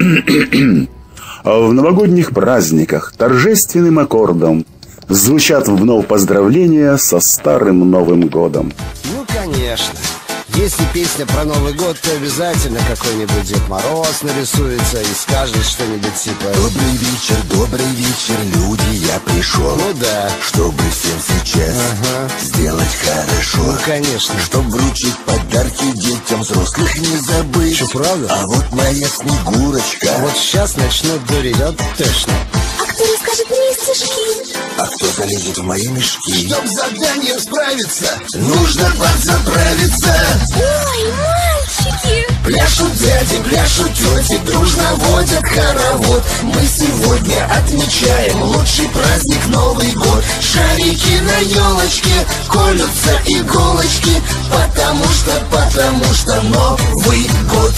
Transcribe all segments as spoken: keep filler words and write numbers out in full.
В новогодних праздниках торжественным аккордом звучат вновь поздравления со Старым Новым Годом. Ну, конечно. Если песня про Новый год, то обязательно какой-нибудь Дед Мороз нарисуется и скажет что-нибудь типа: добрый вечер, добрый вечер, люди, я пришел. Ну да. Чтобы всем сейчас ага. сделать хорошо. Ну, конечно. Чтоб вручить подарки детям, взрослых не забыть. Что, правда? А вот моя Снегурочка. Вот сейчас начнут дурить, вот точно. А кто расскажет мне стишки? А кто залезет в мои мешки? Чтоб с заданием справиться, нужно подзаправиться. Ой, мальчики! Пляшут дяди, пляшут тети, дружно водят хоровод. Мы сегодня отмечаем лучший праздник Новый год. Шарики на елочке, колются иголочки, потому что, потому что Новый год.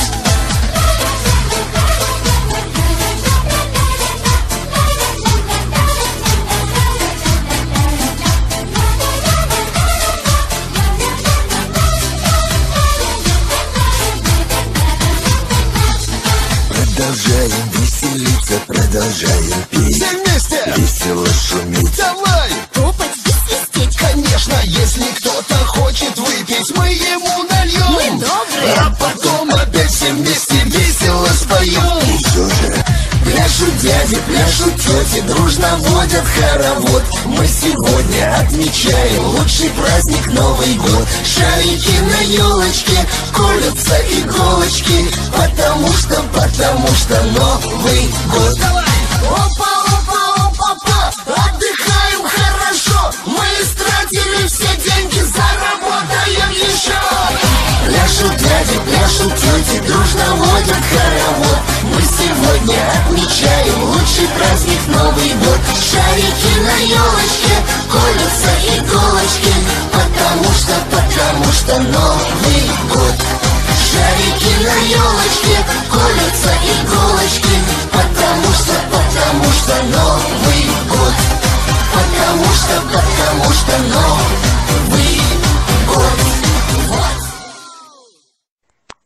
Продолжаем веселиться, продолжаем петь. Все вместе! Весело шуметь. Давай! Топать и свистеть. Конечно, если кто-то хочет выпить, мы ему нальем. Мы добрые. А потом опять все вместе весело споем. И все же Пляшут дяди, пляшут тети, дружно водят хоровод. Мы сегодня отмечаем лучший праздник Новый год. Шарики на елочке, колются иголочки, потому что, потому что Новый год. Опа, опа, опа, опа, отдыхаем хорошо. Мы истратили все деньги, заработаем еще. Пляшут дяди, пляшут тети, дружно водят хоровод. Мы сегодня отмечаем лучший праздник Новый год. Шарики на елочке, колются иголочки, потому что, потому что Новый год. Шарики на елочке, колются иголочки.